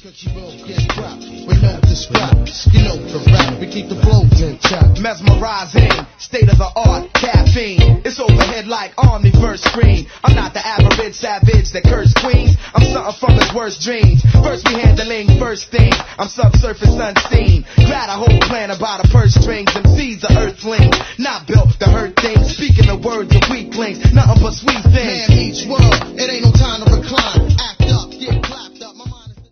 Cause you will get dropped with no describes. You know the rap, we keep the flows in chop. Mesmerizing, state of the art, caffeine. It's overhead like Omniverse screen. I'm not the average savage that curse queens. I'm something from his worst dreams. First we handling first things. I'm subsurface unseen. Got a whole plan about a purse strings. MC's a earthling, not built to hurt things. Speaking the words of weaklings, nothing but sweet things. Man, each world, it ain't no time to recline. Act up, get clapped.